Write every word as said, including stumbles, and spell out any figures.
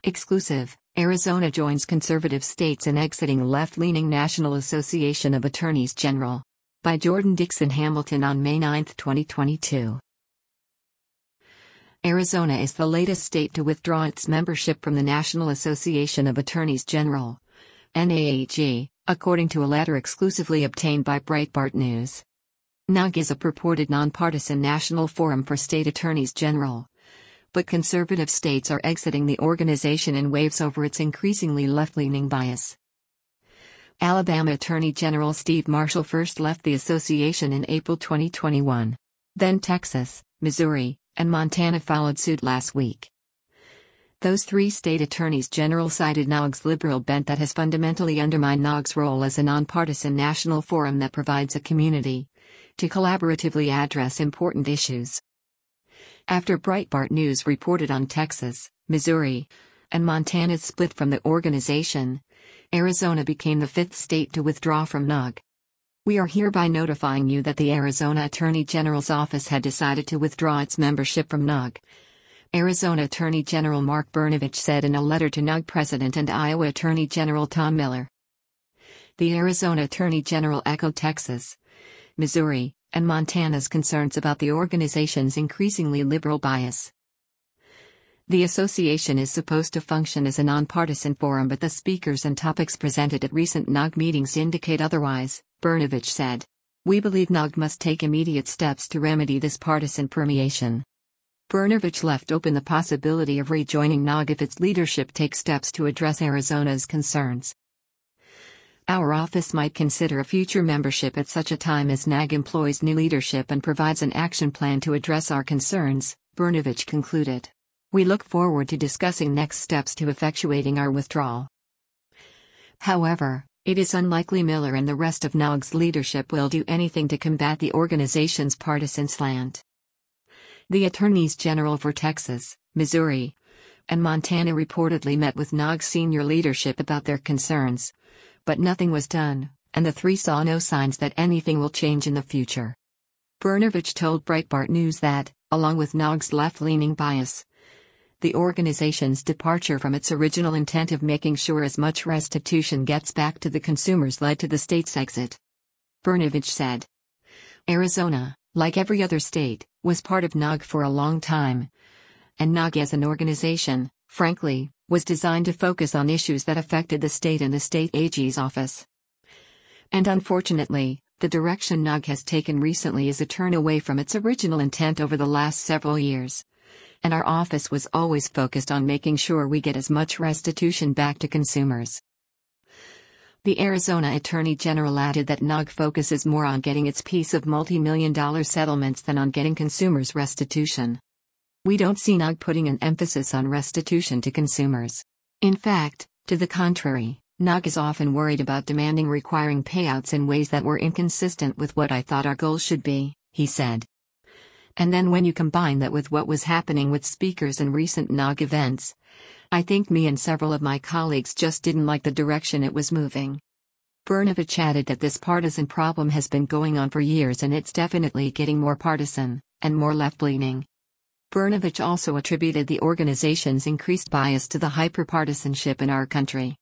Exclusive: Arizona joins conservative states in exiting left-leaning National Association of Attorneys General. By Jordan Dixon Hamilton on May ninth, twenty twenty-two. Arizona is the latest state to withdraw its membership from the National Association of Attorneys General, N A A G, according to a letter exclusively obtained by Breitbart News. N A G is a purported nonpartisan national forum for state attorneys general, but conservative states are exiting the organization in waves over its increasingly left-leaning bias. Alabama Attorney General Steve Marshall first left the association in April twenty twenty-one. Then Texas, Missouri, and Montana followed suit last week. Those three state attorneys general cited N A G's liberal bent that has fundamentally undermined N A G's role as a nonpartisan national forum that provides a community to collaboratively address important issues. After Breitbart News reported on Texas, Missouri, and Montana's split from the organization, Arizona became the fifth state to withdraw from N A G. We are hereby notifying you that the Arizona Attorney General's office had decided to withdraw its membership from N A G. Arizona Attorney General Mark Brnovich said in a letter to N A G President and Iowa Attorney General Tom Miller. The Arizona Attorney General echoed Texas, Missouri, and Montana's concerns about the organization's increasingly liberal bias. The association is supposed to function as a nonpartisan forum, but the speakers and topics presented at recent N A G meetings indicate otherwise, Brnovich said. We believe N A G must take immediate steps to remedy this partisan permeation. Brnovich left open the possibility of rejoining N A G if its leadership takes steps to address Arizona's concerns. Our office might consider a future membership at such a time as N A G employs new leadership and provides an action plan to address our concerns, Brnovich concluded. We look forward to discussing next steps to effectuating our withdrawal. However, it is unlikely Miller and the rest of N A G's leadership will do anything to combat the organization's partisan slant. The attorneys general for Texas, Missouri, and Montana reportedly met with N A G senior leadership about their concerns, but nothing was done, and the three saw no signs that anything will change in the future. Brnovich told Breitbart News that, along with N A G's left-leaning bias, the organization's departure from its original intent of making sure as much restitution gets back to the consumers led to the state's exit. Brnovich said. Arizona, like every other state, was part of N A G for a long time, and N A G as an organization, frankly, was designed to focus on issues that affected the state and the state A G's office. And unfortunately, the direction N A G has taken recently is a turn away from its original intent over the last several years. And our office was always focused on making sure we get as much restitution back to consumers. The Arizona Attorney General added that N A G focuses more on getting its piece of multi-million dollar settlements than on getting consumers restitution. We don't see N A G putting an emphasis on restitution to consumers. In fact, to the contrary, N A G is often worried about demanding requiring payouts in ways that were inconsistent with what I thought our goals should be, he said. And then when you combine that with what was happening with speakers and recent N A G events, I think me and several of my colleagues just didn't like the direction it was moving. Brnovich added that this partisan problem has been going on for years and it's definitely getting more partisan, and more left-leaning. Brnovich also attributed the organization's increased bias to the hyperpartisanship in our country.